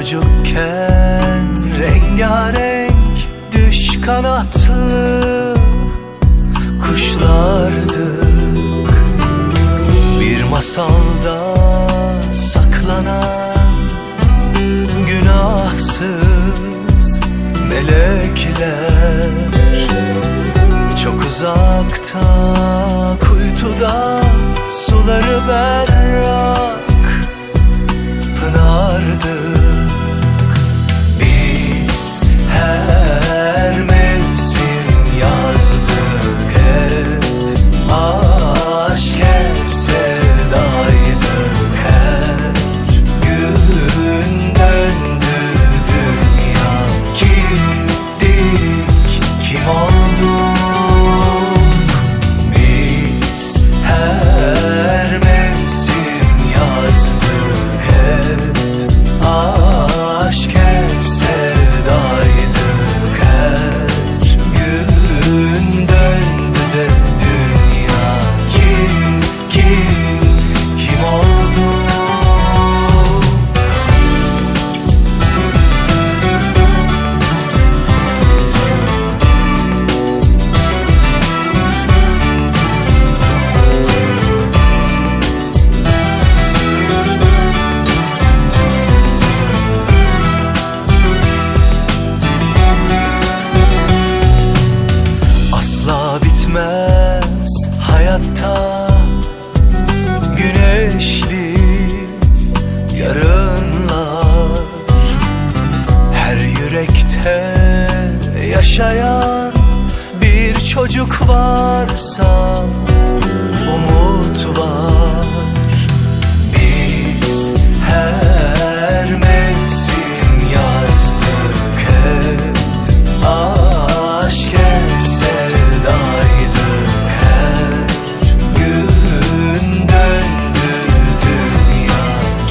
çocukken rengarenk düş kanatlı kuşlardık. Bir masalda saklanan günahsız melekler. Çok uzakta kuytuda suları berrak pınardık. Biz her mevsim yazdık hep, aşk hep sevdaydık. Her gün döndü dünya, kimdik, kim olduk? Biz her mevsim yazdık hep, aşk hep sevdaydık. Her gün döndü de dünya, kim oldu? Bitmez hayatta güneşli yarınlar. Her yürekte yaşayan bir çocuk varsa umut var. Biz her mevsim yazdık hep, aşk hep sevdaydık. Her gün döndü dünya,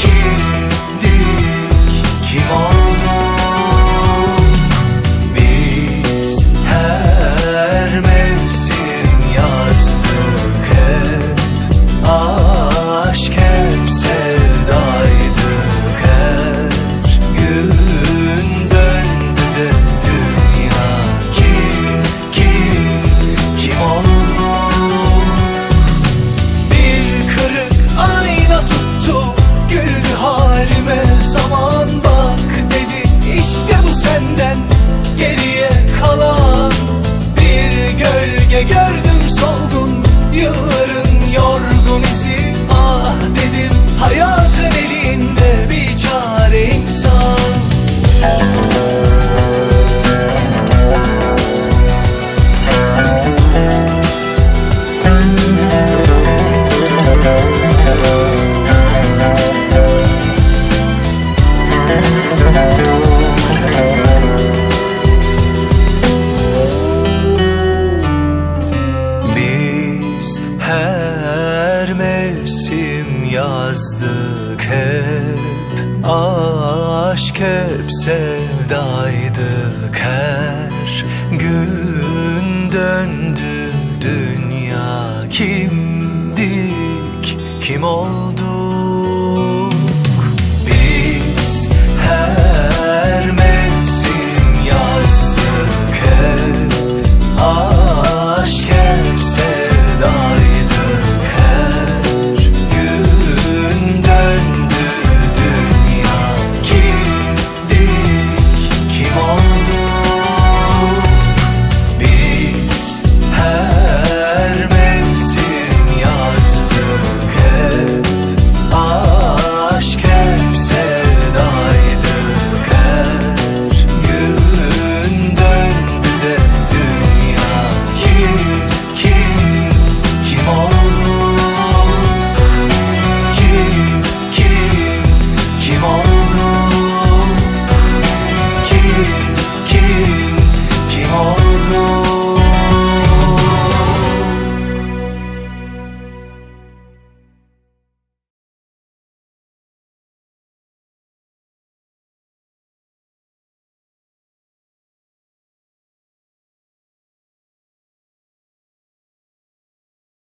kimdik, kim olduk? Biz her mevsim yazdık hep, aşk hep sevdaydık. Her gün döndü de dünya, kim oldu? Bir kırık ayna tuttu, güldü halime zaman, bak dedi işte bu senden geriye kalan. Bir gölge gördüm solgun, yılların yorgun izi. Ah dedim hayatın elinde bir çare insan. Biz her mevsim yazdık hep, aşk hep sevdaydık. Her gün döndü dünya, kimdik, kim oldu?